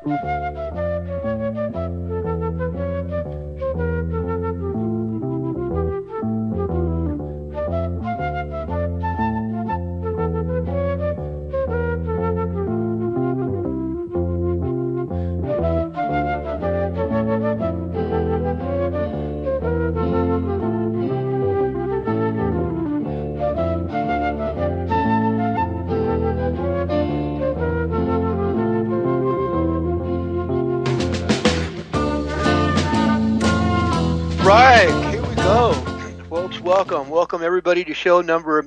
Right, here we go. Folks, welcome everybody to show number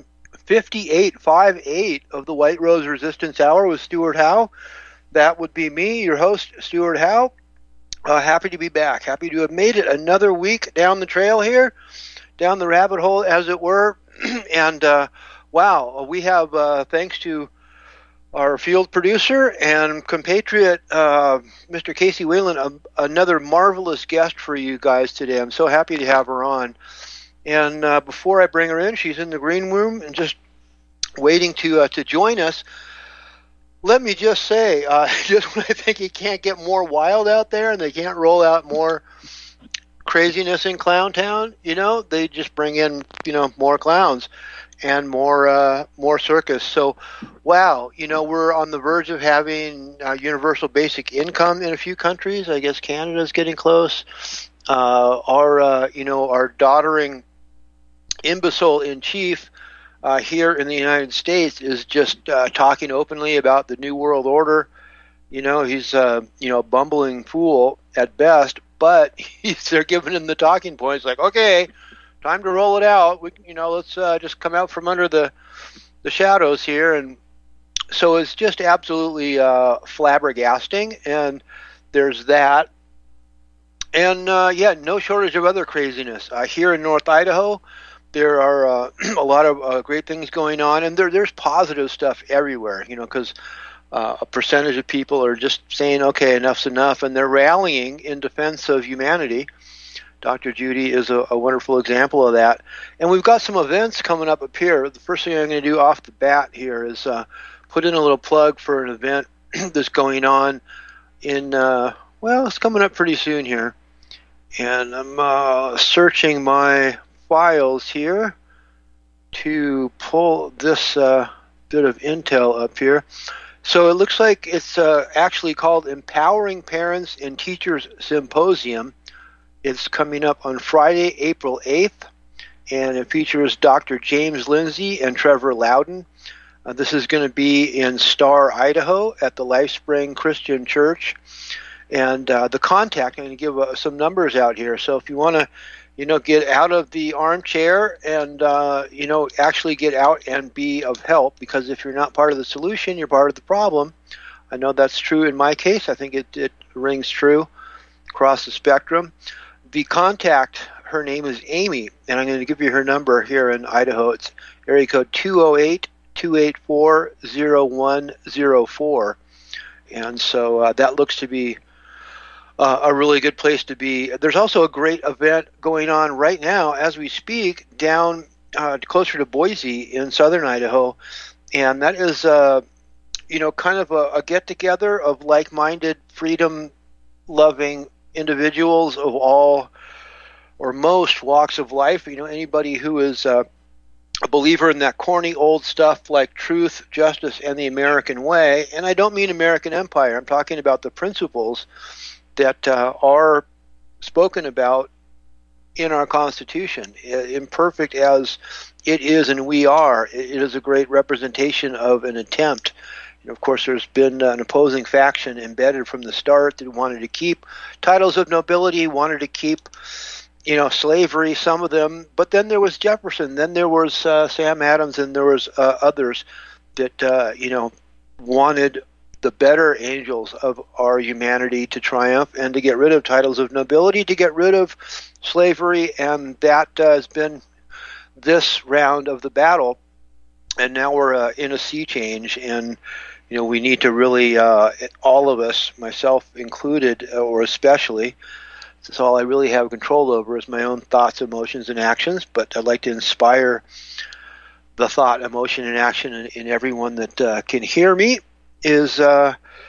58 of the White Rose Resistance Hour with Stuart Howe. That would be me, your host, Stuart Howe. Happy to be back. Happy to have made it another week down the trail here, down the rabbit hole, as it were. And wow, we have, thanks to our field producer and compatriot, Mr. Casey Whalen, another marvelous guest for you guys today. I'm so happy to have her on. And before I bring her in, she's in the green room and just waiting to join us. Let me just say, just when I think you can't get more wild out there and they can't roll out more craziness in Clown Town, they just bring in, more clowns and more circus. So, wow, we're on the verge of having universal basic income in a few countries. I guess Canada's getting close. Our doddering imbecile in chief here in the United States is just talking openly about the New World Order. He's a bumbling fool at best, but they're giving him the talking points like, okay, time to roll it out. Let's just come out from under the shadows here. And so it's just absolutely flabbergasting. And there's that. And no shortage of other craziness. Here in North Idaho, there are a lot of great things going on, and there's positive stuff everywhere. Because a percentage of people are just saying, okay, enough's enough, and they're rallying in defense of humanity. Dr. Judy is a wonderful example of that. And we've got some events coming up here. The first thing I'm going to do off the bat here is put in a little plug for an event that's going on in, it's coming up pretty soon here. And I'm searching my files here to pull this bit of intel up here. So it looks like it's actually called Empowering Parents and Teachers Symposium. It's coming up on Friday, April 8th, and it features Dr. James Lindsay and Trevor Loudon. This is going to be in Star, Idaho at the LifeSpring Christian Church. And the contact, I'm going to give some numbers out here. So if you want to, get out of the armchair and, actually get out and be of help, because if you're not part of the solution, you're part of the problem. I know that's true in my case. I think it rings true across the spectrum. The contact, her name is Amy, and I'm going to give you her number here in Idaho. It's area code 208-284-0104. And so that looks to be a really good place to be. There's also a great event going on right now as we speak down closer to Boise in southern Idaho, and that is kind of a get-together of like-minded, freedom-loving individuals of all or most walks of life. Anybody who is a believer in that corny old stuff like truth, justice, and the American way. And I don't mean American empire. I'm talking about the principles that are spoken about in our Constitution. Imperfect as it is and we are, it is a great representation of an attempt. Of course, there's been an opposing faction embedded from the start that wanted to keep titles of nobility, wanted to keep, slavery, some of them. But then there was Jefferson, then there was Sam Adams, and there was others that, wanted the better angels of our humanity to triumph and to get rid of titles of nobility, to get rid of slavery, and that has been this round of the battle. And now we're in a sea change, and we need to really, all of us, myself included, or especially, this is all I really have control over is my own thoughts, emotions, and actions, but I'd like to inspire the thought, emotion, and action in everyone that can hear me, is,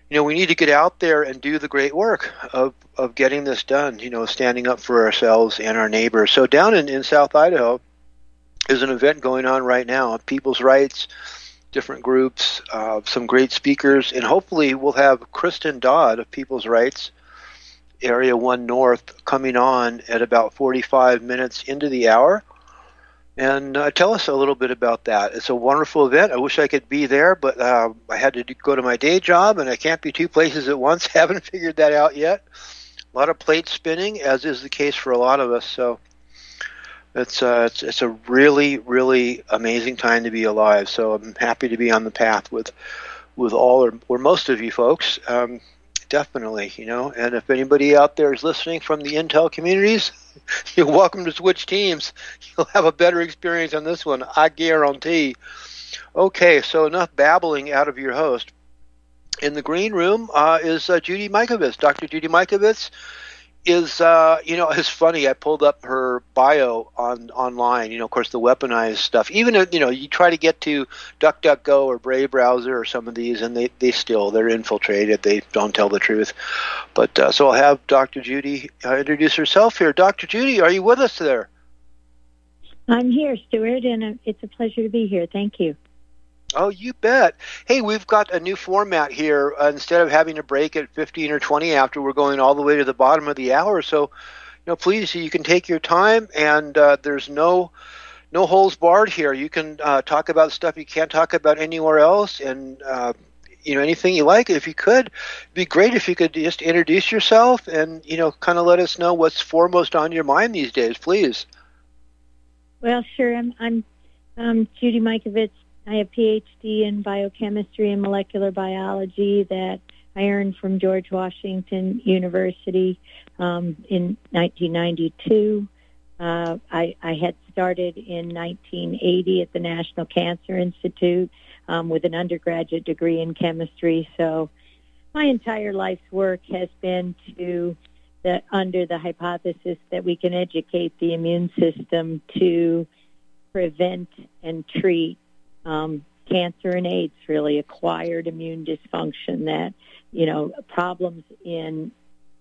we need to get out there and do the great work of getting this done, standing up for ourselves and our neighbors. So down in South Idaho is an event going on right now on people's rights, different groups, some great speakers, and hopefully we'll have Kristen Dodd of People's Rights, Area 1 North, coming on at about 45 minutes into the hour. And tell us a little bit about that. It's a wonderful event. I wish I could be there, but I had to go to my day job, and I can't be two places at once. Haven't figured that out yet. A lot of plate spinning, as is the case for a lot of us. So it's a really, really amazing time to be alive. So I'm happy to be on the path with all or most of you folks. Definitely, and if anybody out there is listening from the Intel communities, you're welcome to switch teams. You'll have a better experience on this one, I guarantee. Okay, so enough babbling out of your host. In the green room is Judy Mikovits. Dr. Judy Mikovits is, it's funny. I pulled up her bio online. Of course, the weaponized stuff. Even if, you try to get to DuckDuckGo or Brave browser or some of these, and they're infiltrated. They don't tell the truth. But so I'll have Dr. Judy introduce herself here. Dr. Judy, are you with us there? I'm here, Stuart, and it's a pleasure to be here. Thank you. Oh, you bet. Hey, we've got a new format here. Instead of having a break at 15 or 20 after, we're going all the way to the bottom of the hour. So, please, you can take your time, and there's no holes barred here. You can talk about stuff you can't talk about anywhere else, and anything you like. If you could, it'd be great if you could just introduce yourself and kind of let us know what's foremost on your mind these days, please. Well, sure. I'm Judy Mikovits. I have a PhD in biochemistry and molecular biology that I earned from George Washington University in 1992. I had started in 1980 at the National Cancer Institute with an undergraduate degree in chemistry. So my entire life's work has been under the hypothesis that we can educate the immune system to prevent and treat cancer and AIDS, really acquired immune dysfunction, that, problems in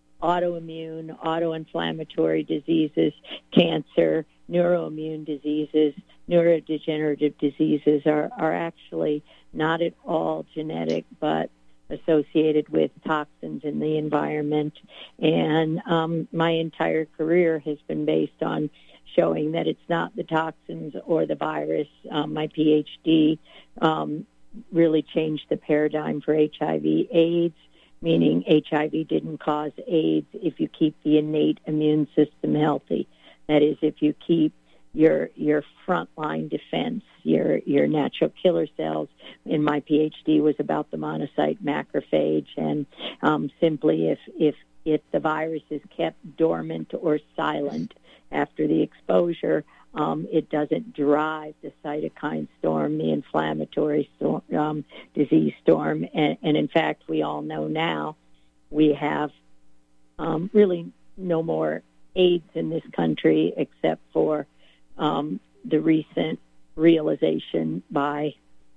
autoinflammatory diseases, cancer, neuroimmune diseases, neurodegenerative diseases are actually not at all genetic, but associated with toxins in the environment. And my entire career has been based on showing that it's not the toxins or the virus. My PhD really changed the paradigm for HIV/AIDS, meaning HIV didn't cause AIDS if you keep the innate immune system healthy. That is, if you keep your frontline defense, your natural killer cells. And my PhD was about the monocyte macrophage, and simply if the virus is kept dormant or silent after the exposure, it doesn't drive the cytokine storm, the inflammatory storm, disease storm. And in fact, we all know now we have really no more AIDS in this country except for the recent realization by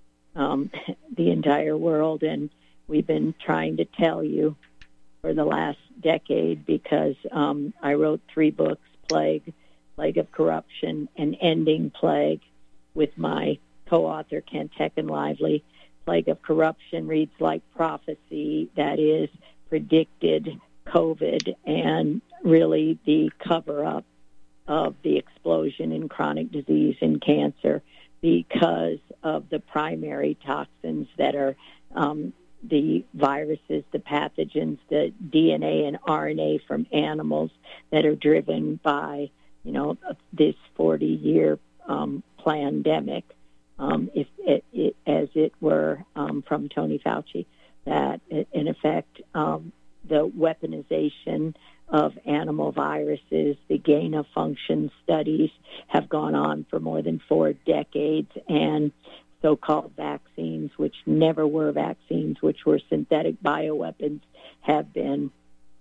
the entire world. And we've been trying to tell you for the last decade, because I wrote 3 books, Plague of Corruption, and Ending Plague, with my co-author Kent Heckenlively. Plague of Corruption reads like prophecy, that is, predicted COVID and really the cover-up of the explosion in chronic disease and cancer because of the primary toxins that are the viruses, the pathogens, the DNA and RNA from animals that are driven by, this 40-year pandemic, as it were, from Tony Fauci, that in effect the weaponization of animal viruses, the gain-of-function studies have gone on for more than 4 decades, and so-called vaccines, which never were vaccines, which were synthetic bioweapons, have been,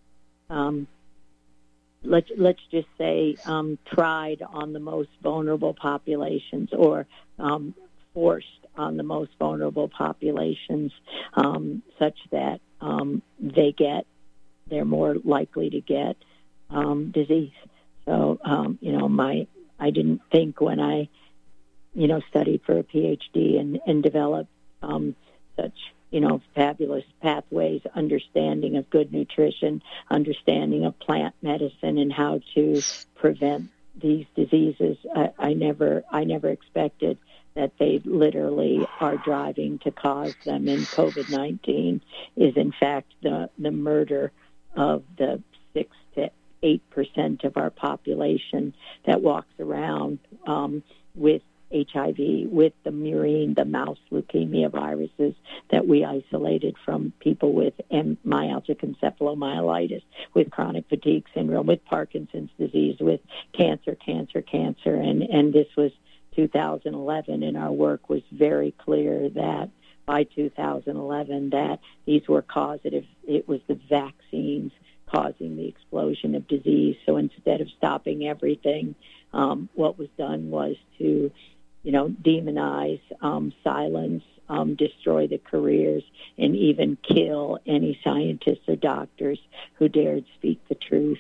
let's just say, tried on the most vulnerable populations, or forced on the most vulnerable populations, such that they're more likely to get disease. So, I didn't think when I, studied for a PhD and developed such, fabulous pathways, understanding of good nutrition, understanding of plant medicine and how to prevent these diseases. I never expected that they literally are driving to cause them. And COVID-19 is, in fact, the murder of the 6 to 8% of our population that walks around with HIV, with the murine, the mouse leukemia viruses that we isolated from people with myalgic encephalomyelitis, with chronic fatigue syndrome, with Parkinson's disease, with cancer. And this was 2011, and our work was very clear that by 2011 that these were causative. It was the vaccines causing the explosion of disease. So instead of stopping everything, what was done was to demonize, silence, destroy the careers, and even kill any scientists or doctors who dared speak the truth.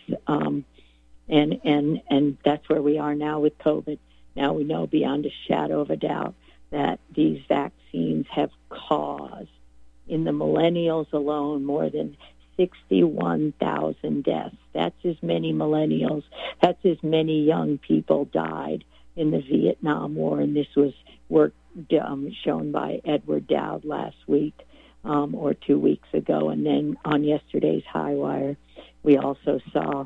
And that's where we are now with COVID. Now we know beyond a shadow of a doubt that these vaccines have caused, in the millennials alone, more than 61,000 deaths. That's as many millennials, that's as many young people died in the Vietnam War, and this was work shown by Edward Dowd last week or 2 weeks ago. And then on yesterday's High Wire, we also saw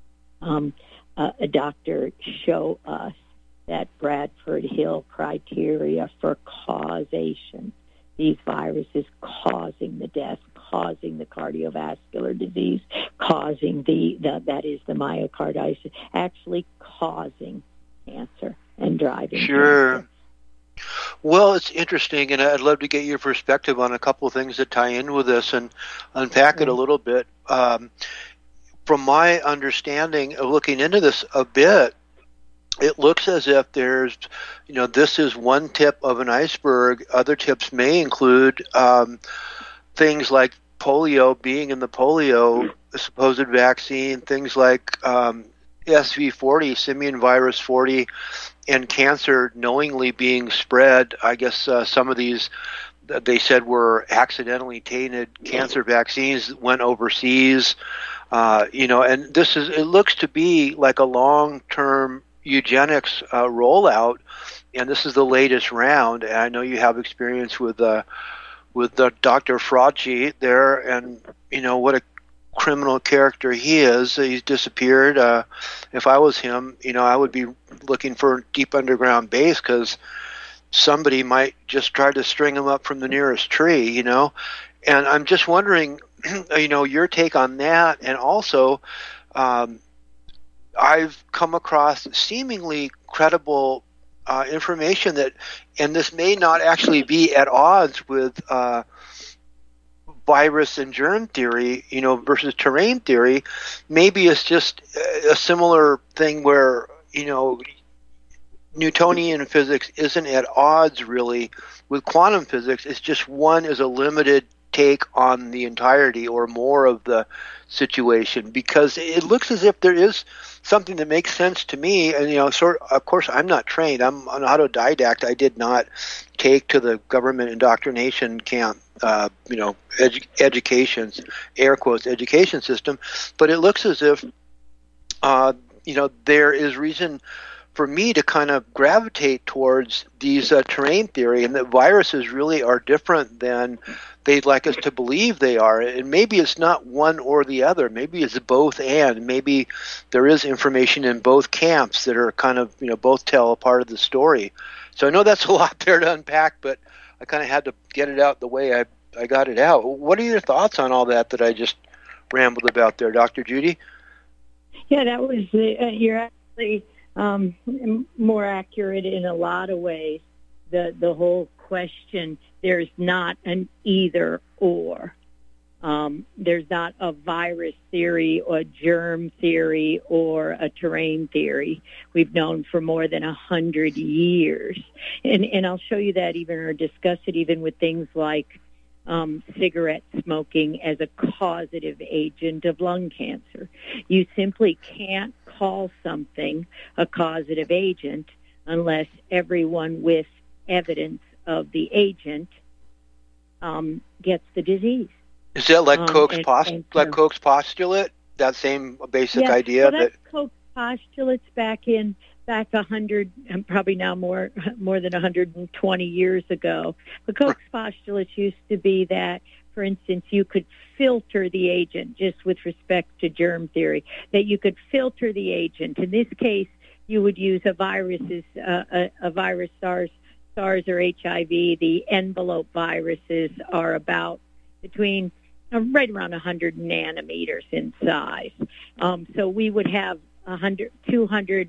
a doctor show us that Bradford Hill criteria for causation, these viruses causing the death, causing the cardiovascular disease, causing the myocarditis, actually causing cancer and driving cancer. Well, it's interesting, and I'd love to get your perspective on a couple of things that tie in with this and unpack it a little bit. From my understanding of looking into this a bit, it looks as if there's, this is one tip of an iceberg. Other tips may include things like polio, being in the polio supposed vaccine, things like SV40, simian virus 40, and cancer knowingly being spread. I guess some of these, they said, were accidentally tainted cancer vaccines that went overseas. And it looks to be like a long-term eugenics rollout, and this is the latest round. And I know you have experience with Dr. Fauci there, and what a criminal character he is. He's disappeared. If I was him, I would be looking for a deep underground base, because somebody might just try to string him up from the nearest tree, And I'm just wondering, your take on that. And also, I've come across seemingly credible information that, and this may not actually be at odds with virus and germ theory, versus terrain theory. Maybe it's just a similar thing where, Newtonian physics isn't at odds really with quantum physics. It's just one is a limited take on the entirety or more of the situation, because it looks as if there is something that makes sense to me. And of course, I'm not trained. I'm an autodidact. I did not take to the government indoctrination camp, education's air quotes education system. But it looks as if there is reason for me to kind of gravitate towards these terrain theory, and that viruses really are different than they'd like us to believe they are. And maybe it's not one or the other. Maybe it's both, and maybe there is information in both camps that are kind of, both tell a part of the story. So I know that's a lot there to unpack, but I kind of had to get it out the way I got it out. What are your thoughts on all that I just rambled about there, Dr. Judy? Yeah, that was, you're actually more accurate in a lot of ways. The whole question, there's not an either or. There's not a virus theory or germ theory or a terrain theory. We've known for more than 100 years. And I'll show you that even, or discuss it even with things like cigarette smoking as a causative agent of lung cancer. You simply can't call something a causative agent unless everyone with evidence of the agent gets the disease. Is that like Koch's postulate? That same basic idea? Well, that's Koch's postulates back 100, and probably now more than 120 years ago. But Koch's postulates used to be that, for instance, you could filter the agent, just with respect to germ theory, that you could filter the agent. In this case, you would use a virus, SARS or HIV. The envelope viruses are about between right around 100 nanometers in size. So we would have 200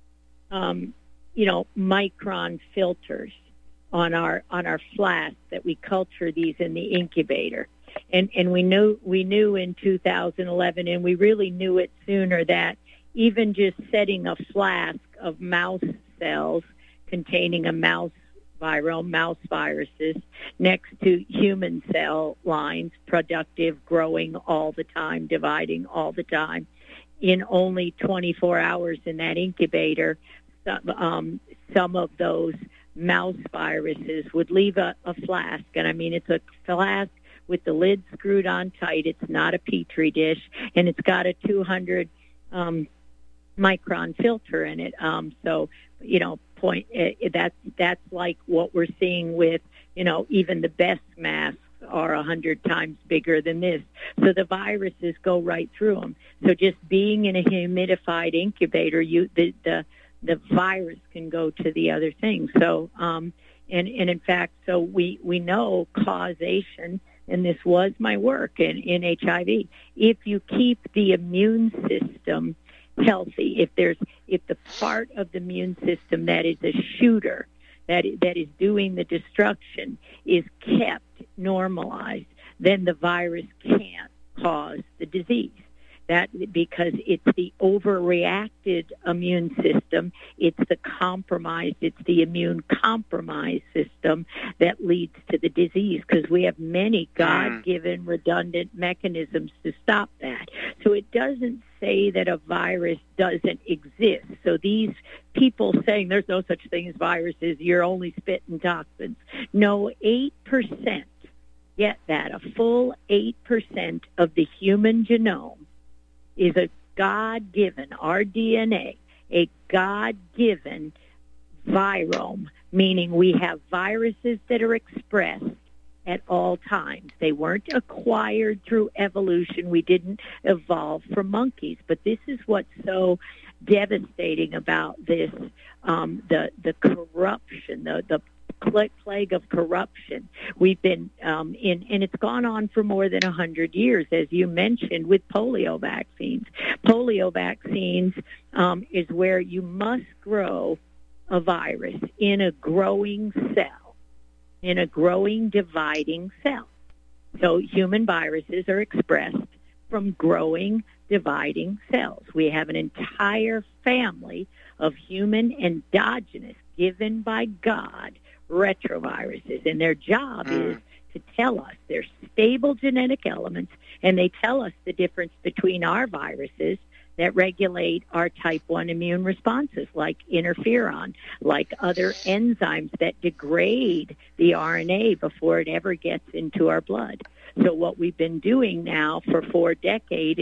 micron filters on our flask that we culture these in the incubator. And we knew in 2011, and we really knew it sooner, that even just setting a flask of mouse cells containing a mouse viruses, next to human cell lines, productive, growing all the time, dividing all the time, in only 24 hours in that incubator, some of those mouse viruses would leave a flask. And I mean, it's a flask with the lid screwed on tight. It's not a Petri dish, and it's got a 200 micron filter in it. That's like what we're seeing with, even the best masks are 100 times bigger than this. So the viruses go right through them. So just being in a humidified incubator, the virus can go to the other thing. So, and in fact, so we know causation, and this was my work in HIV. If you keep the immune system healthy, if the part of the immune system that is a shooter, that is doing the destruction, is kept normalized, then the virus can't cause the disease. That because it's the overreacted immune system, it's the immune compromised system that leads to the disease, because we have many God-given redundant mechanisms to stop that. So it doesn't say that a virus doesn't exist. So these people saying there's no such thing as viruses, you're only spitting toxins. No, 8%, get that, a full 8% of the human genome is a God-given, our DNA, a God-given virome, meaning we have viruses that are expressed at all times. They weren't acquired through evolution. We didn't evolve from monkeys. But this is what's so devastating about this, the corruption, the plague of corruption. We've been and it's gone on for more than 100 years, as you mentioned, with polio vaccines. Polio vaccines is where you must grow a virus in a growing cell, in a growing, dividing cell. So human viruses are expressed from growing, dividing cells. We have an entire family of human endogenous, given by God, retroviruses, and their job is to tell us they're stable genetic elements, and they tell us the difference between our viruses that regulate our type 1 immune responses, like interferon, like other enzymes that degrade the RNA before it ever gets into our blood. So what we've been doing now for 4 decades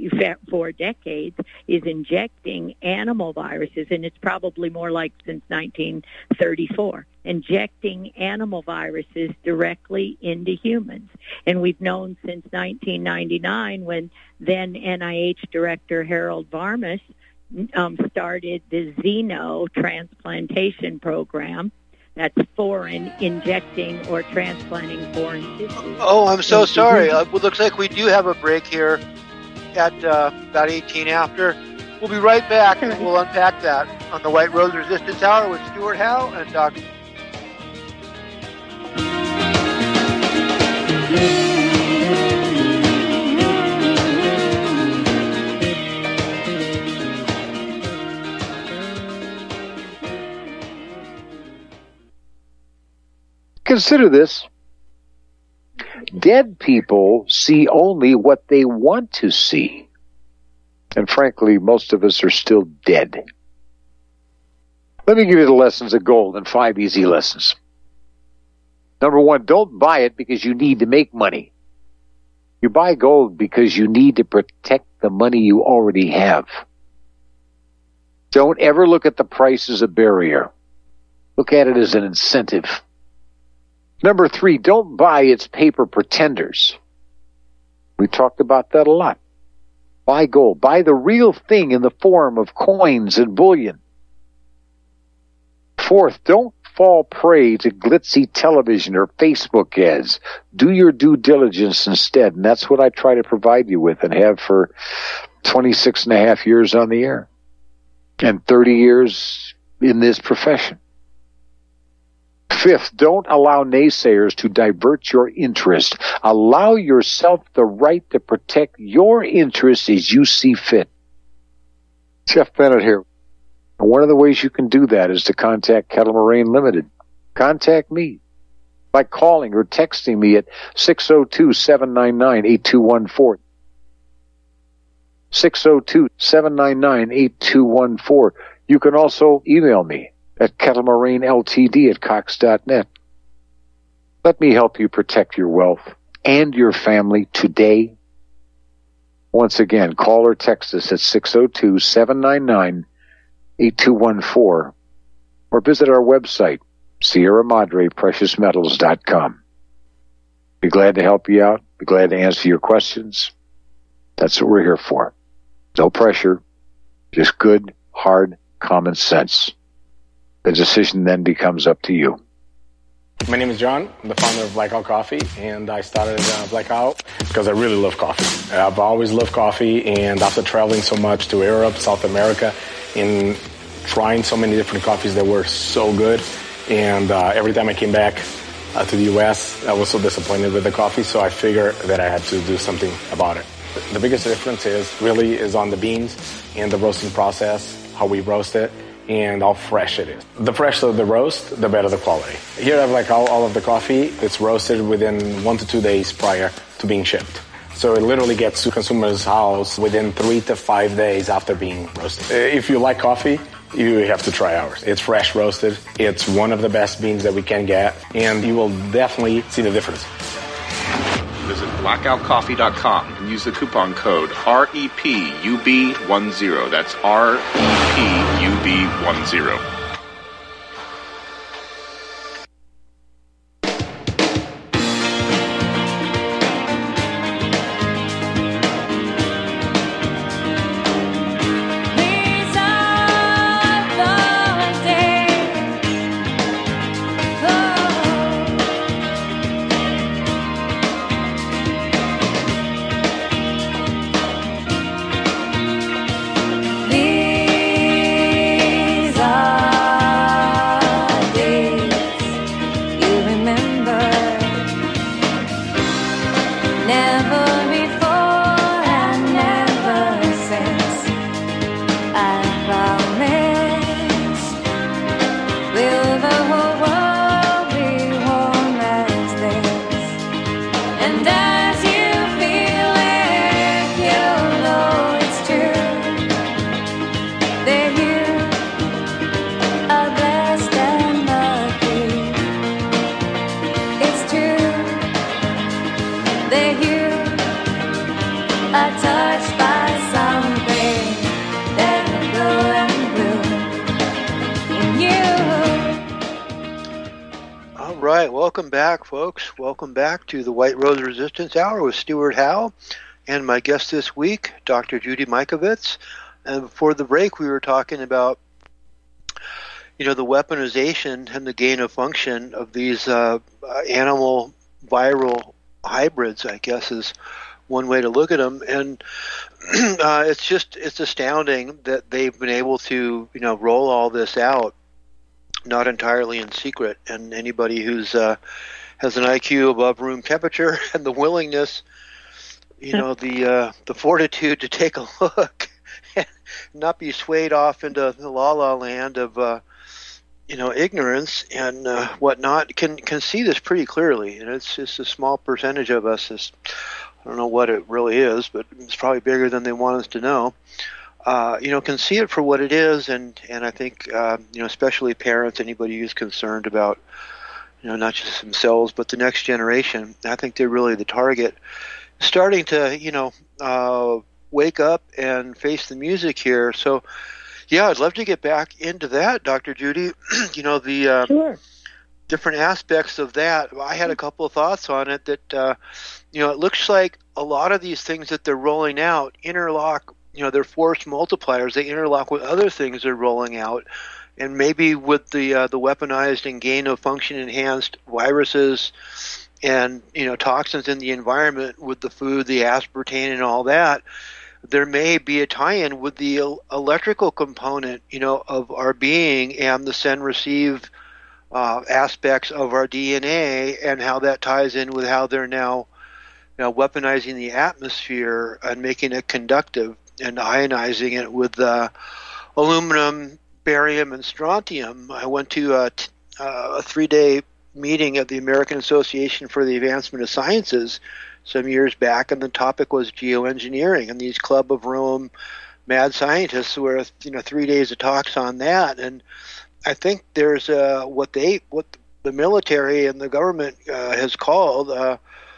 is injecting animal viruses, and it's probably more like since 1934, injecting animal viruses directly into humans. And we've known since 1999, when then NIH Director Harold Varmus started the xenotransplantation program. That's foreign, injecting or transplanting foreign tissue. Oh, I'm so sorry. It looks like we do have a break here at about 18 after. We'll be right back, and we'll unpack that on the White Rose Resistance Hour with Stuart Howe and Dr. consider this. Dead people see only what they want to see. And frankly, most of us are still dead. Let me give you the lessons of gold in 5 easy lessons. Number 1, don't buy it because you need to make money. You buy gold because you need to protect the money you already have. Don't ever look at the price as a barrier. Look at it as an incentive. Number 3, don't buy its paper pretenders. We talked about that a lot. Buy gold. Buy the real thing in the form of coins and bullion. 4th, don't fall prey to glitzy television or Facebook ads. Do your due diligence instead, and that's what I try to provide you with and have for 26 and a half years on the air and 30 years in this profession. 5th, don't allow naysayers to divert your interest. Allow yourself the right to protect your interests as you see fit. Jeff Bennett here. One of the ways you can do that is to contact Kettle Moraine Limited. Contact me by calling or texting me at 602-799-8214. 602-799-8214. You can also email me at kettlemoraineLTD@cox.net. Let me help you protect your wealth and your family today. Once again, call or text us at 602-799-8214 or visit our website, Sierra Madre Precious Metals.com. Be glad to help you out. Be glad to answer your questions. That's what we're here for. No pressure, just good, hard, common sense. The decision then becomes up to you. My name is John. I'm the founder of Blackout Coffee, and I started Blackout because I really love coffee. I've always loved coffee, and after traveling so much to Europe, South America, and trying so many different coffees that were so good, and every time I came back to the U.S., I was so disappointed with the coffee, so I figured that I had to do something about it. The biggest difference is on the beans and the roasting process, how we roast it, and how fresh it is. The fresher the roast, the better the quality. Here I have like all of the coffee. It's roasted within 1 to 2 days prior to being shipped. So it literally gets to consumer's house within 3 to 5 days after being roasted. If you like coffee, you have to try ours. It's fresh roasted. It's one of the best beans that we can get, and you will definitely see the difference. Visit blackoutcoffee.com and use the coupon code REPUB10. That's REPUB10. Welcome back, folks. Welcome back to the White Rose Resistance Hour with Stuart Howe and my guest this week, Dr. Judy Mikovits. And before the break, we were talking about, the weaponization and the gain of function of these animal viral hybrids, I guess is one way to look at them. And it's astounding that they've been able to, roll all this out, not entirely in secret, and anybody who's has an IQ above room temperature and the willingness, the fortitude to take a look and not be swayed off into the la-la land of, ignorance and whatnot can see this pretty clearly, and it's just a small percentage of us. I don't know what it really is, but it's probably bigger than they want us to know. Can see it for what it is, and I think especially parents, anybody who's concerned about not just themselves but the next generation. I think they're really the target. Starting to wake up and face the music here. So, yeah, I'd love to get back into that, Dr. Judy. The Sure. different aspects of that. I had a couple of thoughts on it that, it looks like a lot of these things that they're rolling out interlock, they're force multipliers. They interlock with other things they're rolling out. And maybe with the weaponized and gain-of-function enhanced viruses and, toxins in the environment with the food, the aspartame and all that, there may be a tie-in with the electrical component, of our being and the send-receive aspects of our DNA, and how that ties in with how they're now weaponizing the atmosphere and making it conductive and ionizing it with aluminum, barium, and strontium. I went to a 3-day meeting at the American Association for the Advancement of Sciences some years back, and the topic was geoengineering, and these Club of Rome mad scientists were 3 days of talks on that. And I think there's what the military and the government has called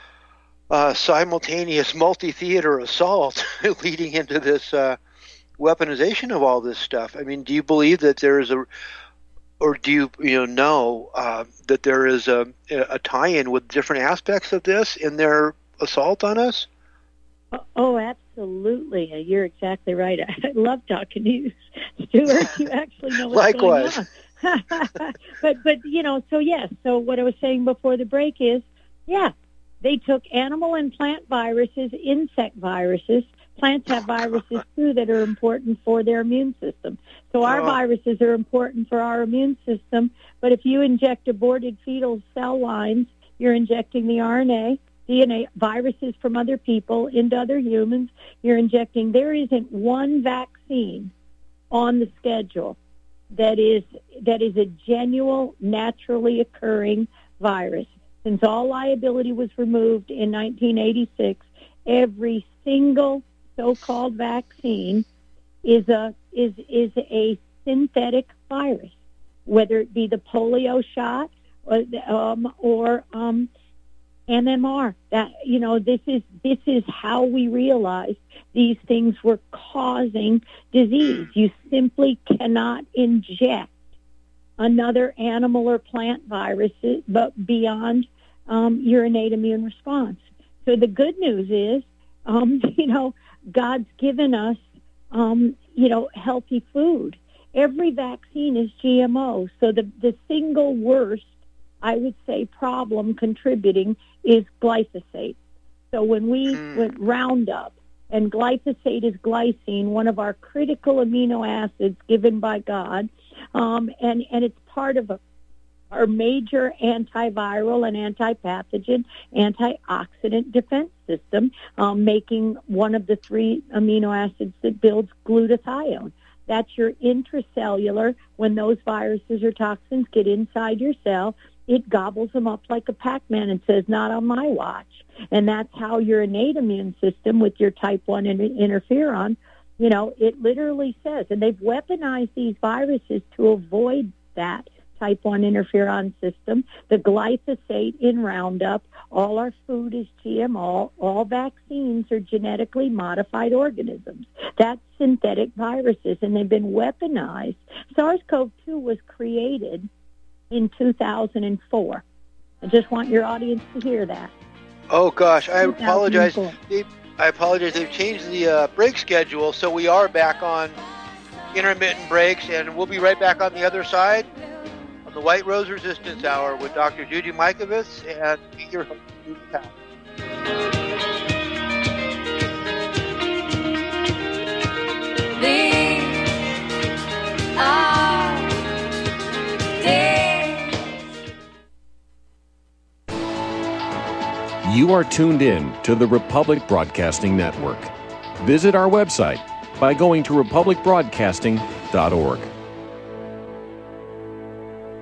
simultaneous multi-theater assault leading into this weaponization of all this stuff. I mean, do you believe that there is or do you know that there is a tie-in with different aspects of this in their assault on us? Oh, absolutely. You're exactly right. I love talking to you, Stuart. You actually know what's Likewise. going on. but so yes. So what I was saying before the break is, they took animal and plant viruses, insect viruses. Plants have viruses, too, that are important for their immune system. So our viruses are important for our immune system. But if you inject aborted fetal cell lines, you're injecting the RNA, DNA, viruses from other people into other humans. You're injecting. There isn't one vaccine on the schedule that is a genuine, naturally occurring virus. Since all liability was removed in 1986, every single so-called vaccine is a synthetic virus, whether it be the polio shot or MMR. That this is how we realized these things were causing disease. You simply cannot inject another animal or plant virus, but beyond your innate immune response. So the good news is, God's given us, healthy food. Every vaccine is GMO. So the single worst, I would say, problem contributing is glyphosate. So when we went Roundup, and glyphosate is glycine, one of our critical amino acids given by God, and it's part of our major antiviral and antipathogen, antioxidant defense system, making one of the 3 amino acids that builds glutathione. That's your intracellular. When those viruses or toxins get inside your cell, it gobbles them up like a Pac-Man and says, not on my watch. And that's how your innate immune system with your type 1 interferon, it literally says, and they've weaponized these viruses to avoid that type 1 interferon system, the glyphosate in Roundup, all our food is GMO, all vaccines are genetically modified organisms. That's synthetic viruses, and they've been weaponized. SARS-CoV-2 was created in 2004. I just want your audience to hear that. Oh, gosh, I apologize. They've changed the break schedule, so we are back on intermittent breaks, and we'll be right back on the other side of the White Rose Resistance Hour with Dr. Judy Mikovits and your host, Judy Powell. You are tuned in to the Republic Broadcasting Network. Visit our website by going to republicbroadcasting.org.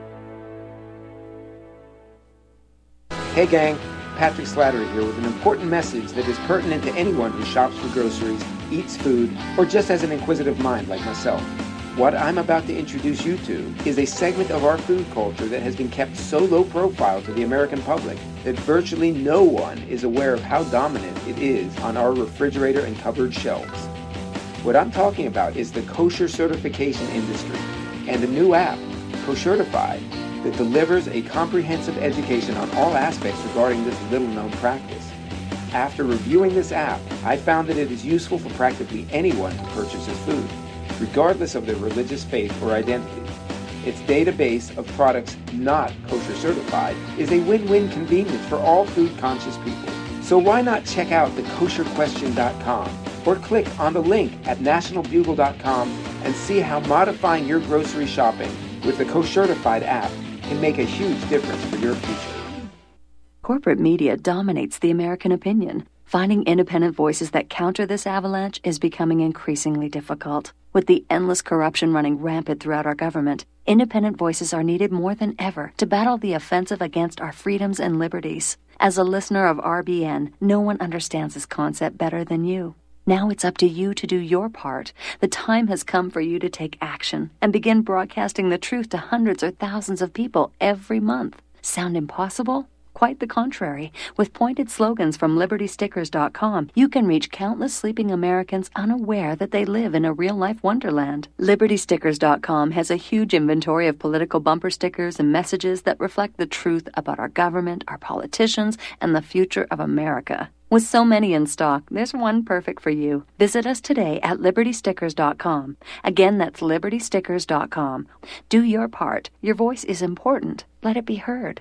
Hey gang, Patrick Slattery here with an important message that is pertinent to anyone who shops for groceries, eats food, or just has an inquisitive mind like myself. What I'm about to introduce you to is a segment of our food culture that has been kept so low profile to the American public that virtually no one is aware of how dominant it is on our refrigerator and cupboard shelves. What I'm talking about is the kosher certification industry and a new app, Koshertified, that delivers a comprehensive education on all aspects regarding this little-known practice. After reviewing this app, I found that it is useful for practically anyone who purchases food, regardless of their religious faith or identity. Its database of products not kosher certified is a win-win convenience for all food-conscious people. So why not check out thekosherquestion.com or click on the link at nationalbugle.com and see how modifying your grocery shopping with the Koshertified app can make a huge difference for your future. Corporate media dominates the American opinion. Finding independent voices that counter this avalanche is becoming increasingly difficult. With the endless corruption running rampant throughout our government, independent voices are needed more than ever to battle the offensive against our freedoms and liberties. As a listener of RBN, no one understands this concept better than you. Now it's up to you to do your part. The time has come for you to take action and begin broadcasting the truth to hundreds or thousands of people every month. Sound impossible? Quite the contrary. With pointed slogans from LibertyStickers.com, you can reach countless sleeping Americans unaware that they live in a real-life wonderland. LibertyStickers.com has a huge inventory of political bumper stickers and messages that reflect the truth about our government, our politicians, and the future of America. With so many in stock, there's one perfect for you. Visit us today at LibertyStickers.com. Again, that's LibertyStickers.com. Do your part. Your voice is important. Let it be heard.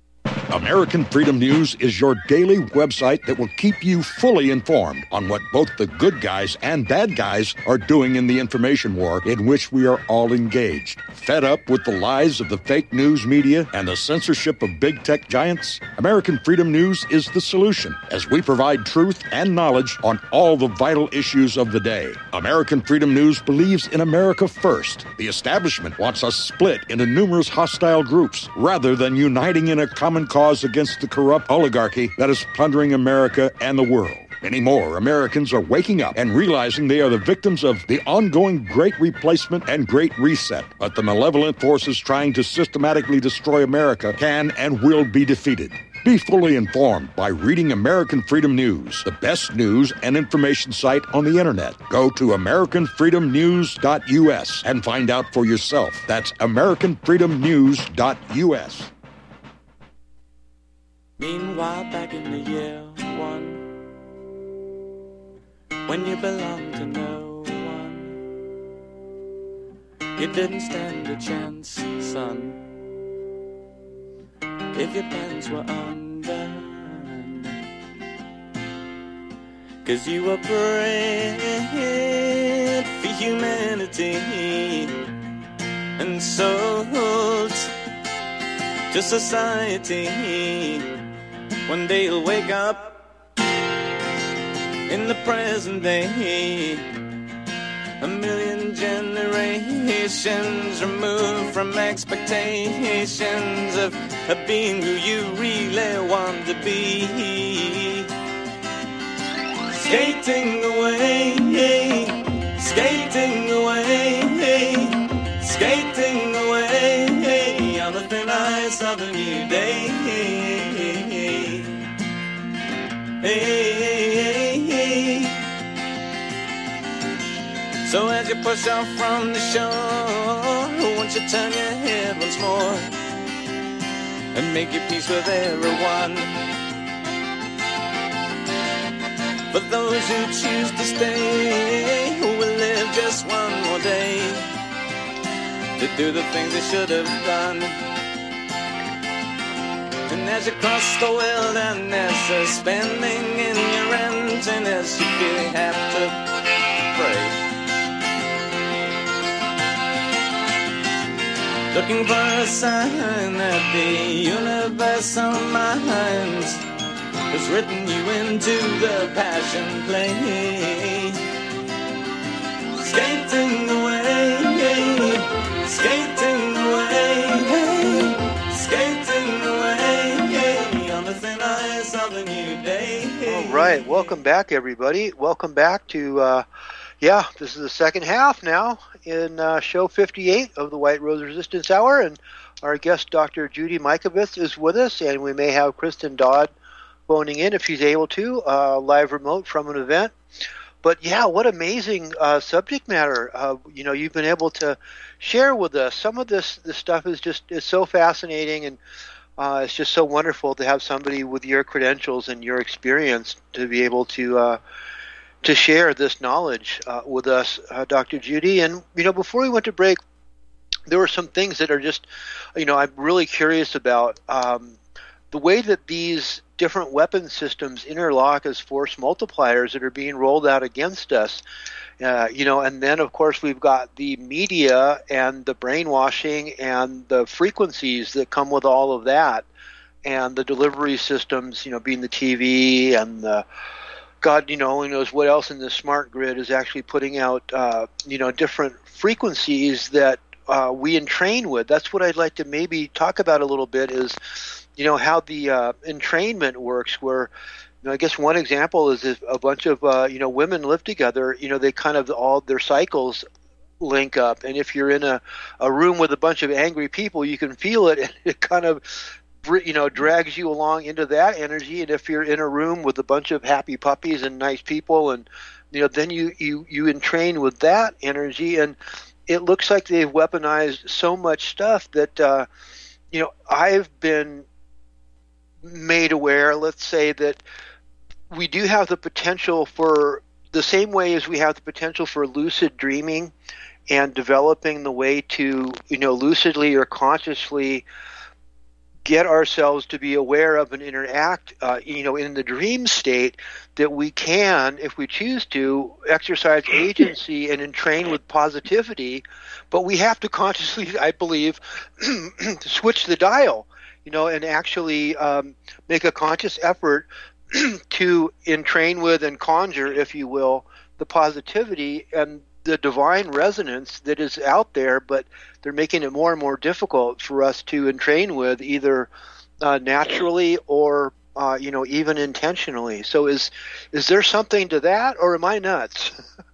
American Freedom News is your daily website that will keep you fully informed on what both the good guys and bad guys are doing in the information war in which we are all engaged. Fed up with the lies of the fake news media and the censorship of big tech giants? American Freedom News is the solution, as we provide truth and knowledge on all the vital issues of the day. American Freedom News believes in America first. The establishment wants us split into numerous hostile groups rather than uniting in a common cause against the corrupt oligarchy that is plundering America and the world. Many more Americans are waking up and realizing they are the victims of the ongoing Great Replacement and Great Reset. But the malevolent forces trying to systematically destroy America can and will be defeated. Be fully informed by reading American Freedom News, the best news and information site on the internet. Go to AmericanFreedomNews.us and find out for yourself. That's AmericanFreedomNews.us. Meanwhile, back in the year one, when you belonged to no one, you didn't stand a chance, son, if your pants were undone, 'cause you were bred for humanity and sold to society. One day you'll wake up in the present day, a million generations removed from expectations of being who you really want to be. Skating away, skating away, skating away on the thin ice of a new day. So as you push off from the shore, won't you turn your head once more and make your peace with everyone? For those who choose to stay, who will live just one more day to do the things they should have done. And as you cross the wilderness, spending in your emptiness, you feel you have to pray, looking for a sign that the universal mind has written you into the passion play. Skating away, skating away, skating away on the All right, welcome back, everybody. Welcome back to, this is the second half now in show 58 of the White Rose Resistance Hour, and our guest, Dr. Judy Mikovits, is with us, and we may have Kristen Dodd phoning in if she's able to, live remote from an event. But yeah, what amazing subject matter. You've been able to share with us. Some of this stuff is so fascinating, and it's just so wonderful to have somebody with your credentials and your experience to be able to share this knowledge with us, Dr. Judy. And before we went to break, there were some things that are just, I'm really curious about. The way that these different weapon systems interlock as force multipliers that are being rolled out against us, and then of course we've got the media and the brainwashing and the frequencies that come with all of that, and the delivery systems, being the TV and the God, only knows what else in the smart grid is actually putting out, different frequencies that we entrain with. That's what I'd like to maybe talk about a little bit is, how the entrainment works, where, I guess one example is if a bunch of, women live together, they kind of all their cycles link up. And if you're in a room with a bunch of angry people, you can feel it, and it kind of, drags you along into that energy. And if you're in a room with a bunch of happy puppies and nice people, and, then you entrain with that energy. And it looks like they've weaponized so much stuff that, I've been made aware, let's say, that we do have the potential for, the same way as we have the potential for lucid dreaming and developing the way to, lucidly or consciously get ourselves to be aware of and interact, in the dream state, that we can, if we choose to, exercise agency and entrain with positivity, but we have to consciously, I believe, switch the dial, and actually make a conscious effort to entrain with and conjure, if you will, the positivity and the divine resonance that is out there, but they're making it more and more difficult for us to entrain with, either naturally or even intentionally. So is there something to that, or am I nuts?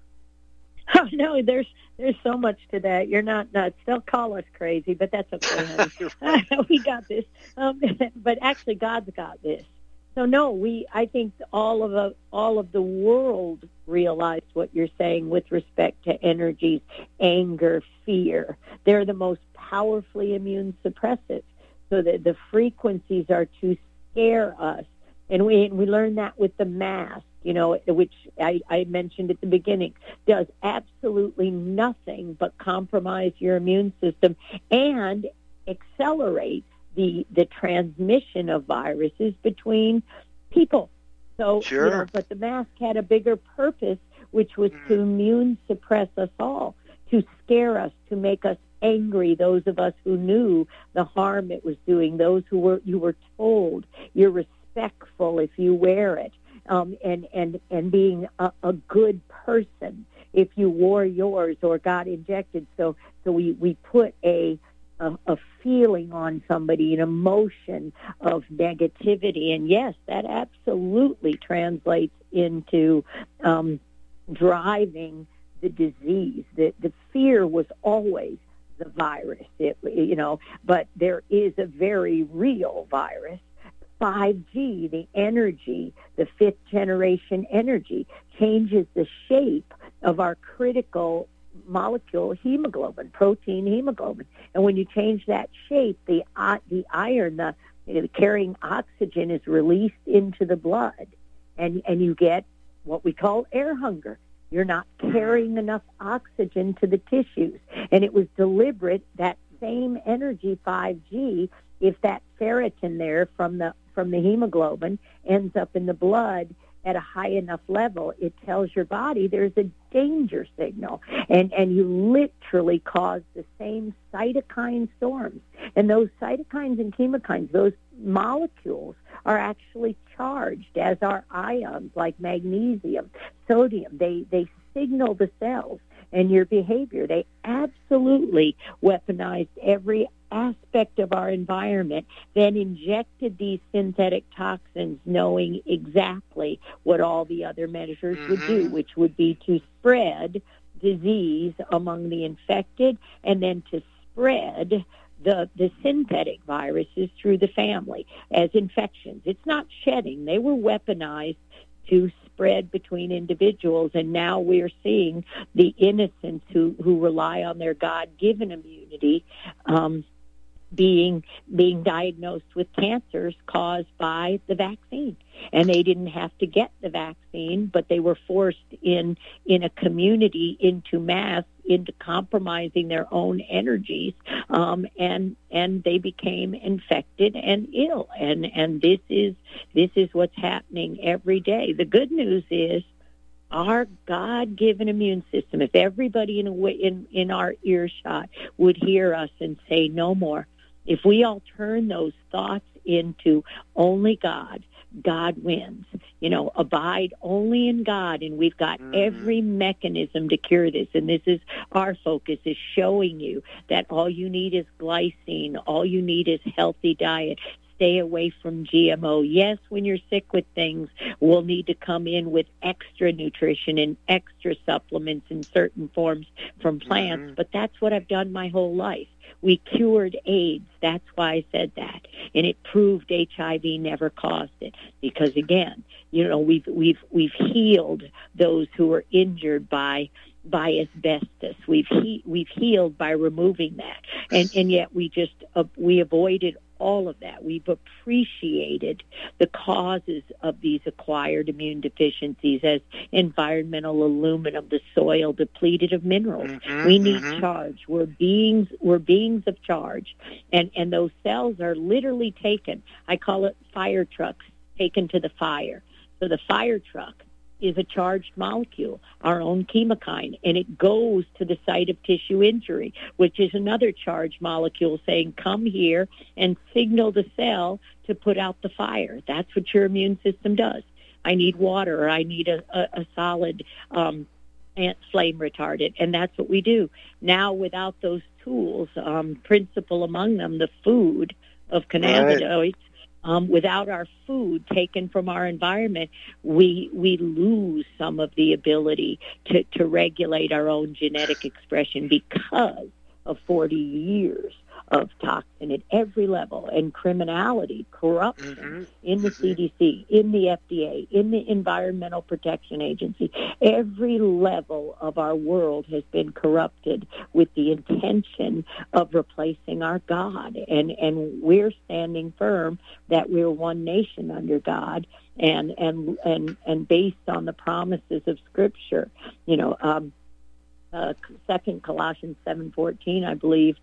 Oh, no, there's so much to that. You're not nuts. They'll call us crazy, but that's okay, honey. We got this. But actually, God's got this. So no, I think all of the world realized what you're saying with respect to energies, anger, fear. They're the most powerfully immune suppressive. So the frequencies are to scare us. And we learn that with the mask, which I mentioned at the beginning, does absolutely nothing but compromise your immune system and accelerate the transmission of viruses between people. So, sure. But the mask had a bigger purpose, which was to immune suppress us all, to scare us, to make us angry, those of us who knew the harm it was doing, those you were told you're respectful if you wear it, and being a good person if you wore yours or got injected. So we put a feeling on somebody, an emotion of negativity. And yes, that absolutely translates into driving the disease. The fear was always the virus, but there is a very real virus. 5G, the energy, the fifth generation energy, changes the shape of our critical molecule, hemoglobin, protein hemoglobin. And when you change that shape, the iron, the carrying oxygen is released into the blood, and you get what we call air hunger. You're not carrying enough oxygen to the tissues. And it was deliberate, that same energy, 5G, if that ferritin there from the hemoglobin ends up in the blood at a high enough level, it tells your body there's a danger signal. And you literally cause the same cytokine storms. And those cytokines and chemokines, those molecules, are actually charged, as are ions like magnesium, sodium. They signal the cells and your behavior. They absolutely weaponized every aspect of our environment, then injected these synthetic toxins knowing exactly what all the other measures would do, which would be to spread disease among the infected and then to spread the synthetic viruses through the family as infections. It's not shedding. They were weaponized to spread between individuals, and now we're seeing the innocents who rely on their God-given immunity being diagnosed with cancers caused by the vaccine. And they didn't have to get the vaccine, but they were forced in a community into mass, into compromising their own energies, and they became infected and ill. And this is what's happening every day. The good news is our God-given immune system, if everybody in our earshot would hear us and say no more, if we all turn those thoughts into only God, God wins. Abide only in God, and we've got every mechanism to cure this. And this is our focus, is showing you that all you need is glycine, all you need is healthy diet. Stay away from GMO. Yes, when you're sick with things, we'll need to come in with extra nutrition and extra supplements in certain forms from plants, but that's what I've done my whole life. We cured AIDS. That's why I said that. And it proved HIV never caused it. Because again, we've healed those who were injured by asbestos. We've healed by removing that. And yet we avoided all of that. We've appreciated the causes of these acquired immune deficiencies as environmental aluminum, the soil depleted of minerals. We need charge. We're beings of charge. And those cells are literally taken. I call it fire trucks taken to the fire. So the fire truck is a charged molecule, our own chemokine, and it goes to the site of tissue injury, which is another charged molecule saying, come here and signal the cell to put out the fire. That's what your immune system does. I need water, or I need a solid flame retardant, and that's what we do. Now, without those tools, principal among them, the food of cannabinoids, without our food taken from our environment, we lose some of the ability to regulate our own genetic expression because of 40 years of toxin at every level and criminality, corruption in the CDC, in the FDA, in the Environmental Protection Agency. Every level of our world has been corrupted with the intention of replacing our God. And we're standing firm that we're one nation under God and based on the promises of Scripture. Second Colossians 7:14, I believe,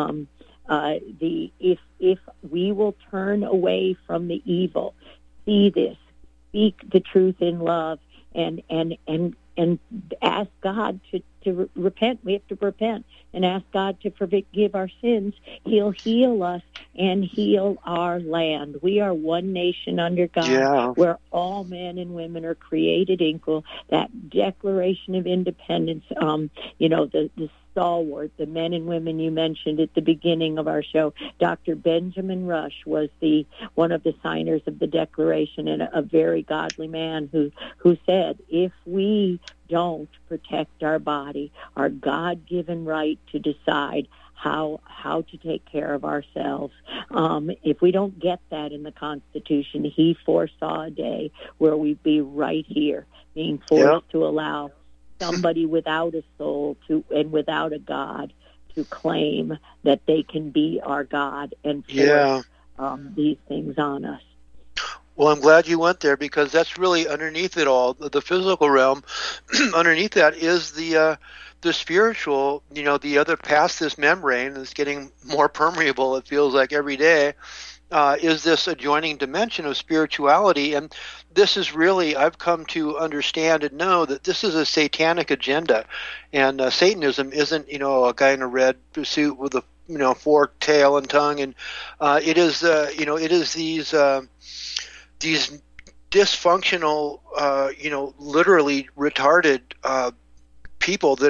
if we will turn away from the evil, see this, speak the truth in love, and ask God to repent. We have to repent and ask God to forgive our sins. He'll heal us and heal our land. We are one nation under God, where all men and women are created equal. That Declaration of Independence, the stalwart, the men and women you mentioned at the beginning of our show. Dr. Benjamin Rush was one of the signers of the Declaration, and a very godly man who said, if we don't protect our body, our God-given right to decide how to take care of ourselves, if we don't get that in the Constitution, he foresaw a day where we'd be right here, being forced to allow somebody without a soul and without a God to claim that they can be our God and force these things on us. Well, I'm glad you went there, because that's really underneath it all, the physical realm. Underneath that is the spiritual, the other past this membrane that's getting more permeable, it feels like every day, is this adjoining dimension of spirituality. And this is really, I've come to understand and know that this is a satanic agenda. And Satanism isn't, a guy in a red suit with a forked tail and tongue. And it is, it is these dysfunctional, literally retarded people that are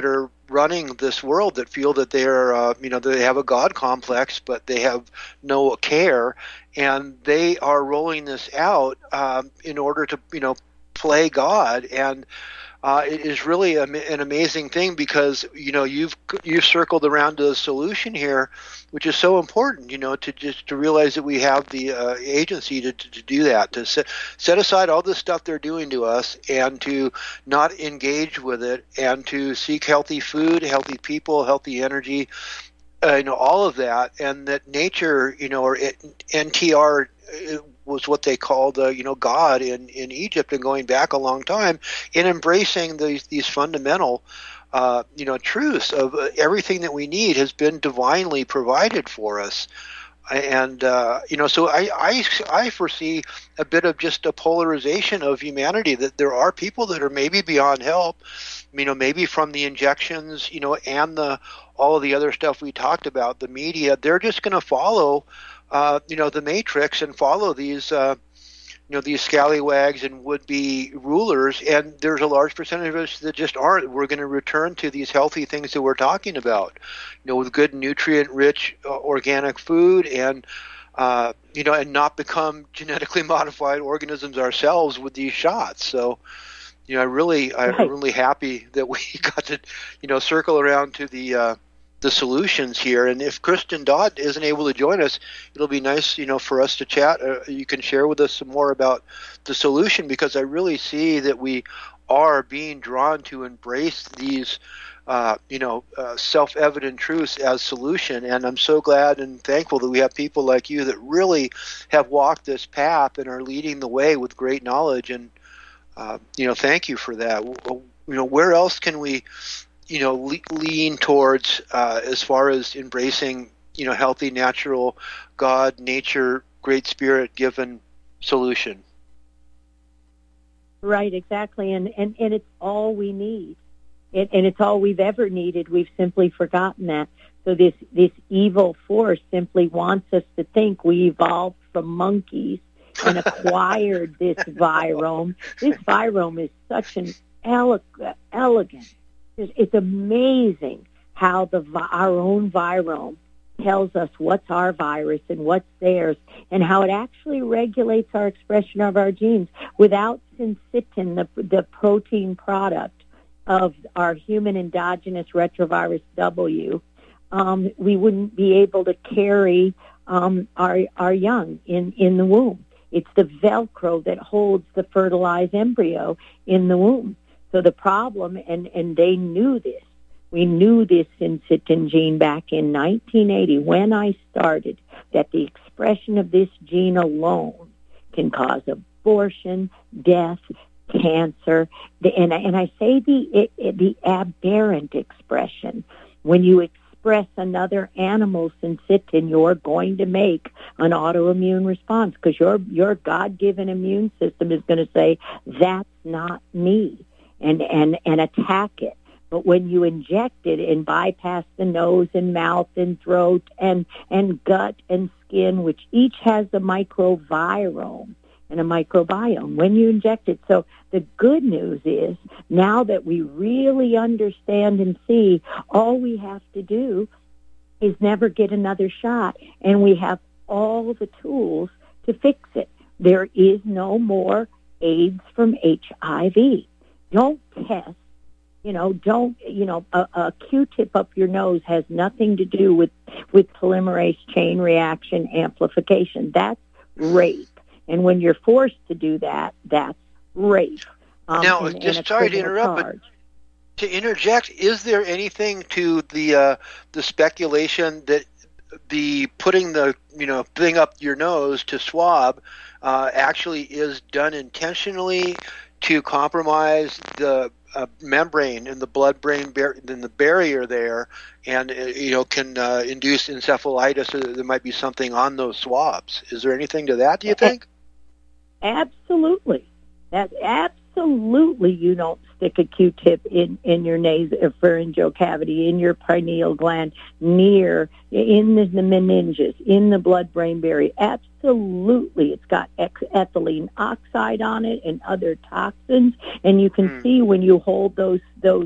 running this world that feel that they're, they have a God complex, but they have no care, and they are rolling this out in order to, play God. And it is really an amazing thing, because you've circled around to the solution here, which is so important. To realize that we have the agency to do that, to set aside all the stuff they're doing to us, and to not engage with it, and to seek healthy food, healthy people, healthy energy, all of that, and that nature, or NTR. Was what they called, God in Egypt, and going back a long time, in embracing these fundamental, truths of everything that we need has been divinely provided for us. And, so I foresee a bit of just a polarization of humanity, that there are people that are maybe beyond help, maybe from the injections, and all of the other stuff we talked about, the media. They're just going to follow the matrix and follow these, these scallywags and would-be rulers, and there's a large percentage of us that just aren't. We're going to return to these healthy things that we're talking about, with good nutrient-rich organic food, and and not become genetically modified organisms ourselves with these shots. So, I'm really happy that we got to, circle around to the solutions here. And if Kristen Dodd isn't able to join us, it'll be nice, for us to chat. You can share with us some more about the solution, because I really see that we are being drawn to embrace these, self-evident truths as solution. And I'm so glad and thankful that we have people like you that really have walked this path and are leading the way with great knowledge. And, thank you for that. Where else can we lean towards as far as embracing, healthy, natural, God, nature, great spirit given solution? Right, exactly. And it's all we need. And it's all we've ever needed. We've simply forgotten that. So this evil force simply wants us to think we evolved from monkeys and acquired this virome. This virome is such an elegant. It's amazing how our own virome tells us what's our virus and what's theirs, and how it actually regulates our expression of our genes. Without syncytin, the protein product of our human endogenous retrovirus W, we wouldn't be able to carry our young in the womb. It's the Velcro that holds the fertilized embryo in the womb. So the problem, and they knew this, we knew this syncytin gene back in 1980 when I started, that the expression of this gene alone can cause abortion, death, cancer, and I say the aberrant expression. When you express another animal's syncytin, you're going to make an autoimmune response, because your God-given immune system is going to say, that's not me. And attack it. But when you inject it and bypass the nose and mouth and throat and gut and skin, which each has a microvirome and a microbiome, when you inject it. So the good news is, now that we really understand and see, all we have to do is never get another shot, and we have all the tools to fix it. There is no more AIDS from HIV. Don't test, a Q-tip up your nose has nothing to do with polymerase chain reaction amplification. That's rape. And when you're forced to do that, that's rape. Now, sorry to interrupt, but to interject, is there anything to the speculation that the putting the thing up your nose to swab actually is done intentionally to compromise the membrane and the blood-brain the barrier there, and can induce encephalitis, or there might be something on those swabs? Is there anything to that, do you think? Absolutely. Absolutely, you don't stick a Q-tip in your nasopharyngeal cavity, in your pineal gland, in the meninges, in the blood-brain barrier. Absolutely, it's got ethylene oxide on it and other toxins, and you can see when you hold those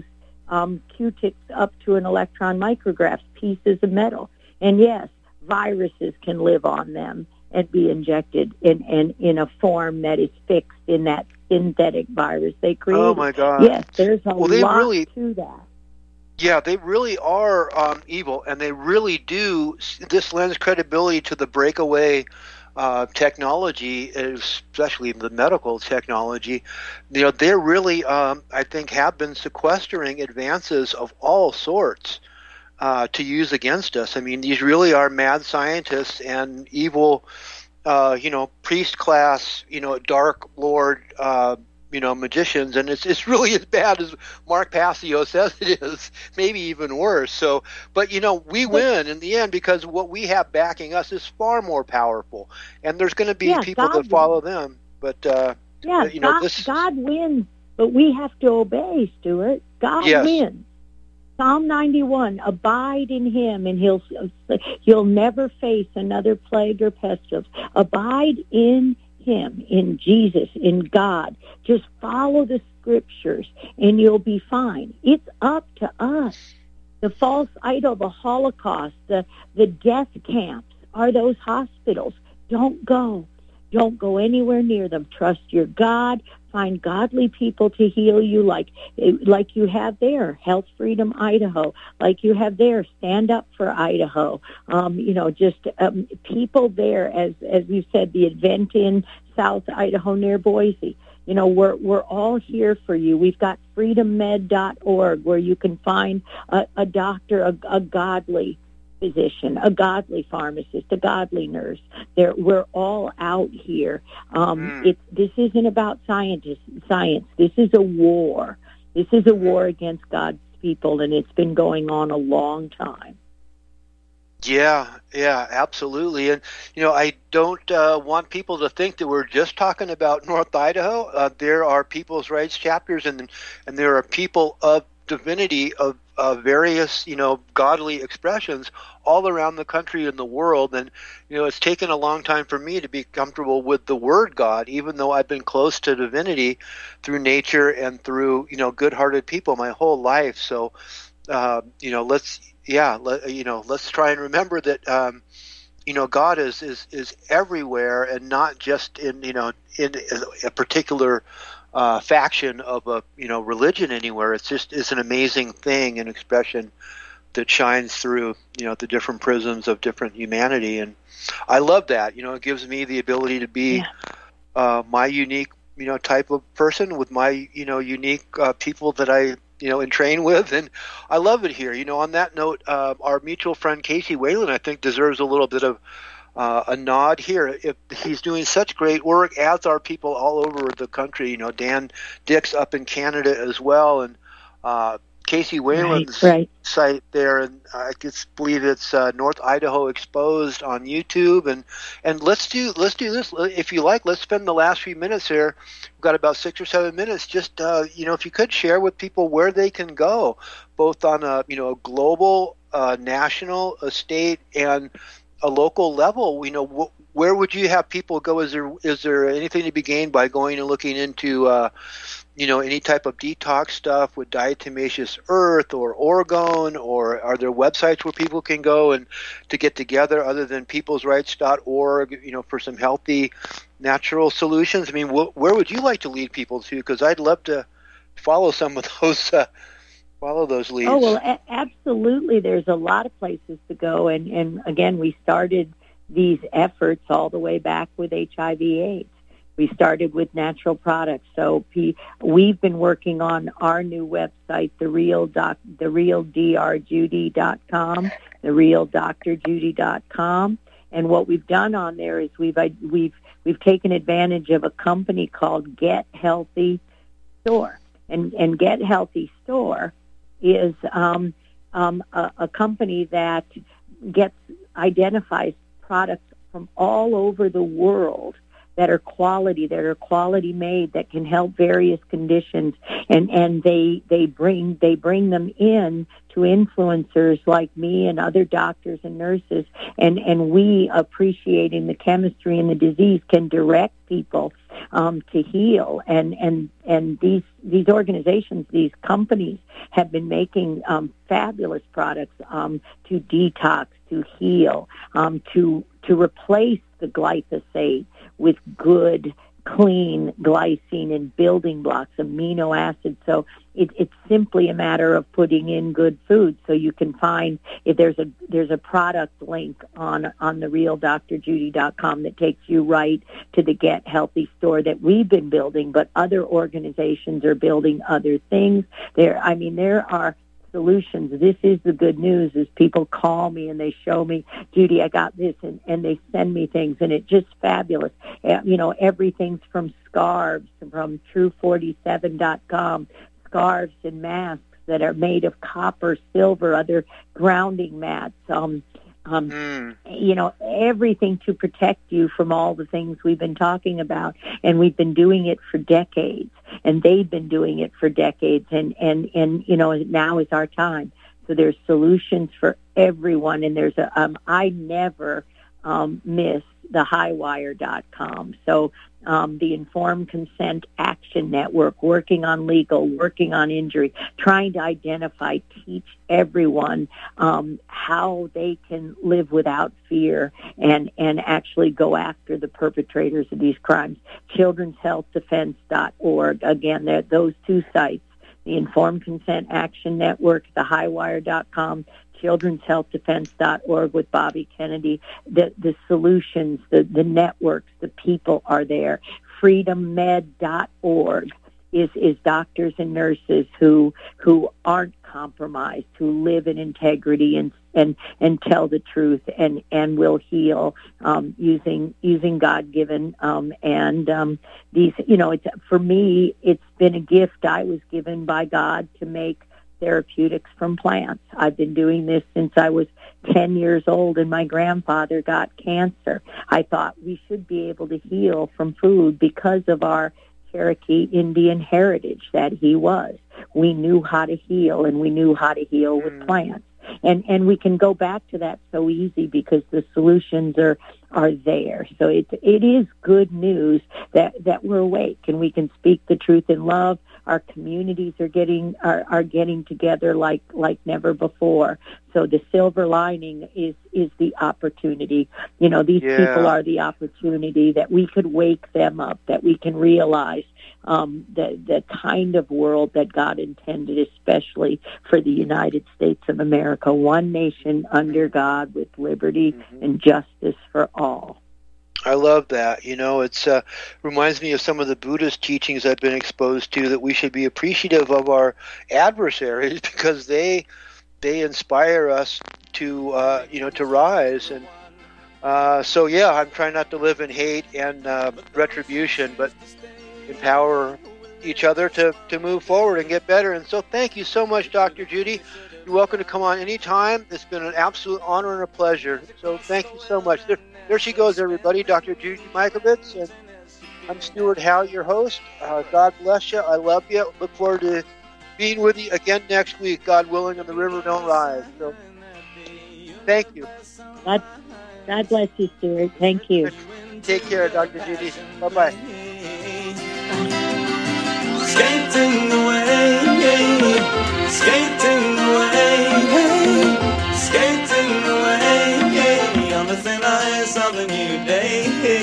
Q-tips up to an electron micrograph, pieces of metal. And yes, viruses can live on them and be injected in a form that is fixed in that synthetic virus they created. Oh, my God. Yes, there's a lot to that. Yeah, they really are evil, and they really do. This lends credibility to the breakaway technology, especially the medical technology. You know, they really, I think, have been sequestering advances of all sorts to use against us. I mean, these really are mad scientists and evil, priest class, dark lord, magicians, and it's really as bad as Mark Passio says it is, maybe even worse. So, but we win in the end because what we have backing us is far more powerful, and there's going to be people that follow them. But God wins, but we have to obey, Stuart. God wins. Psalm 91, abide in him, and you'll never face another plague or pestilence. Abide in him, in Jesus, in God. Just follow the scriptures, and you'll be fine. It's up to us. The false idol, the Holocaust, the death camps are those hospitals. Don't go. Don't go anywhere near them. Trust your God. Find godly people to heal you like you have there, Health Freedom Idaho, like you have there, Stand Up for Idaho. People there, as you said, the event in South Idaho near Boise. We're all here for you. We've got freedommed.org where you can find a doctor, a godly physician, a godly pharmacist, a godly nurse. We're all out here. This isn't about science. This is a war. This is a war against God's people, and it's been going on a long time. Yeah, absolutely. And, I don't want people to think that we're just talking about North Idaho. There are people's rights chapters, and there are people of divinity of various, godly expressions all around the country and the world. And, it's taken a long time for me to be comfortable with the word God, even though I've been close to divinity through nature and through, good-hearted people my whole life. So, let's try and remember that, God is everywhere and not just in a particular faction of a religion anywhere. It's an amazing thing, an expression that shines through the different prisms of different humanity, and I love that. It gives me the ability to be my unique type of person with my unique people that I and train with, and I love it here. On that note, our mutual friend Casey Whalen, I think, deserves a little bit of a nod here. If he's doing such great work, as are people all over the country. Dan Dix up in Canada as well, and Casey Whalen's site there, and I just believe it's North Idaho Exposed on YouTube. And let's do this if you like. Let's spend the last few minutes here. We've got about 6 or 7 minutes. Just if you could share with people where they can go, both on a global, national, a state, and a local level. Where would you have people go? Is there anything to be gained by going and looking into any type of detox stuff with Diatomaceous Earth or Oregon, or are there websites where people can go and to get together other than peoplesrights.org, for some healthy natural solutions? I mean, where would you like to lead people to? Because I'd love to follow some of those leads. Oh, well, absolutely. There's a lot of places to go. And again, we started these efforts all the way back with HIV/AIDS. We started with natural products. So we've been working on our new website, therealdrjudy.com, therealdrjudy.com. And what we've done on there is we've taken advantage of a company called Get Healthy Store. And Get Healthy Store is a company that identifies products from all over the world that are quality made, that can help various conditions, and they bring them in to influencers like me and other doctors and nurses, and we, appreciating the chemistry and the disease, can direct people to heal. And these organizations, these companies have been making fabulous products to detox, to heal, to replace the glyphosate with good, clean glycine and building blocks, amino acids. So it's simply a matter of putting in good food. So you can find, if there's a product link on therealdrjudy.com that takes you right to the Get Healthy store that we've been building, but other organizations are building other things. There are solutions. This is the good news, is people call me and they show me, Judy, I got this, and they send me things, and it's just fabulous. Everything's from scarves, from True47.com, scarves and masks that are made of copper, silver, other grounding mats, everything to protect you from all the things we've been talking about. And we've been doing it for decades, and they've been doing it for decades, and now is our time. So there's solutions for everyone, and there's I never miss the highwire.com. So the Informed Consent Action Network, working on legal, working on injury, trying to identify, teach everyone how they can live without fear and actually go after the perpetrators of these crimes. Children'sHealthDefense.org. Again, those two sites, the Informed Consent Action Network, the highwire.com, Children'sHealthDefense.org with Bobby Kennedy. The solutions, the networks, the people are there. FreedomMed.org is doctors and nurses who aren't compromised, who live in integrity and tell the truth and will heal using God-given and these. For me, it's been a gift I was given by God to make therapeutics from plants. I've been doing this since I was 10 years old, and my grandfather got cancer. I thought we should be able to heal from food because of our Cherokee Indian heritage that he was. We knew how to heal, and we knew how to heal with plants. And we can go back to that so easy because the solutions are there. So it is good news that we're awake and we can speak the truth in love. Our communities are getting together like never before. So the silver lining is the opportunity. These people are the opportunity that we could wake them up, that we can realize the kind of world that God intended, especially for the United States of America, one nation under God with liberty and justice for all. I love that. It's reminds me of some of the Buddhist teachings I've been exposed to, that we should be appreciative of our adversaries because they inspire us to rise. And I'm trying not to live in hate and retribution, but empower each other to move forward and get better. And so thank you so much, Dr. Judy. You're welcome to come on anytime. It's been an absolute honor and a pleasure. So thank you so much. There she goes, everybody, Dr. Judy Mikovits. And I'm Stuart Howe, your host. God bless you. I love you. Look forward to being with you again next week, God willing, and the river don't rise. So thank you. God bless you, Stuart. Thank you. Take care, Dr. Judy. Bye-bye. Skating away, skating away, skating away on the thin ice of a new day.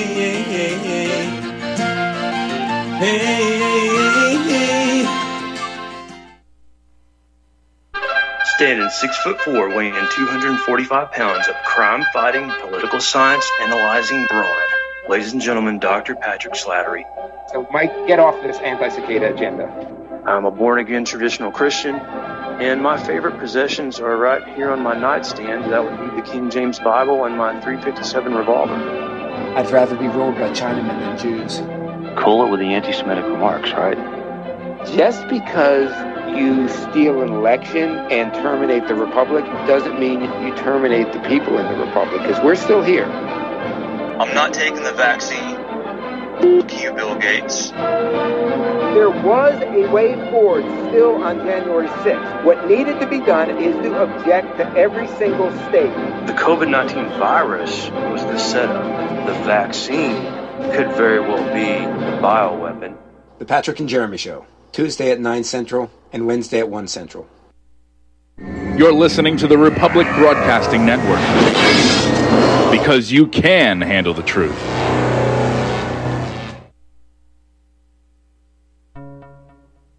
Standing 6'4", weighing 245 pounds of crime-fighting, political science analyzing brawn. Ladies and gentlemen, Dr. Patrick Slattery. So, Mike, get off this anti-cicada agenda. I'm a born-again traditional Christian, and my favorite possessions are right here on my nightstand. That would be the King James Bible and my .357 revolver. I'd rather be ruled by Chinamen than Jews. Cool it with the anti-Semitic remarks, right? Just because you steal an election and terminate the Republic doesn't mean you terminate the people in the Republic, because we're still here. I'm not taking the vaccine. Fuck you, Bill Gates. There was a way forward still on January 6th. What needed to be done is to object to every single state. The COVID-19 virus was the setup. The vaccine could very well be a bioweapon. The Patrick and Jeremy Show, Tuesday at 9 Central and Wednesday at 1 Central. You're listening to the Republic Broadcasting Network, because you can handle the truth.